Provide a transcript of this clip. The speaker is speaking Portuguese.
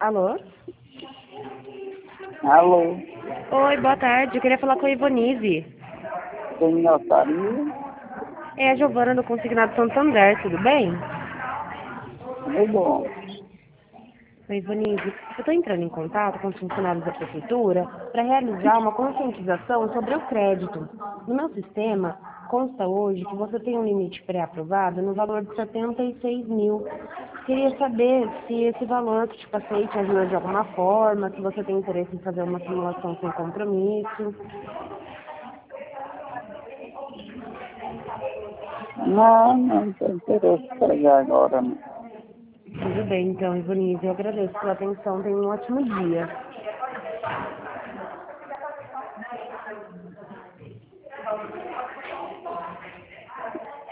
Alô? Alô, Oi, boa tarde. Eu queria falar com a Ivonise. tem notaria? É a Giovana do Consignado Santander, tudo bem? É bom. Oi, Ivonise. Eu estou entrando em contato com os funcionários da Prefeitura para realizar uma conscientização sobre o crédito. No meu sistema, consta hoje que você tem um limite pré-aprovado no valor de 76 mil. Queria saber se esse valor que te passei te ajuda de alguma forma, se você tem interesse em fazer uma simulação sem compromisso. Não tem interesse em pegar agora, não. Tudo bem, então, Ivonise. Eu agradeço pela atenção. Tenha um ótimo dia.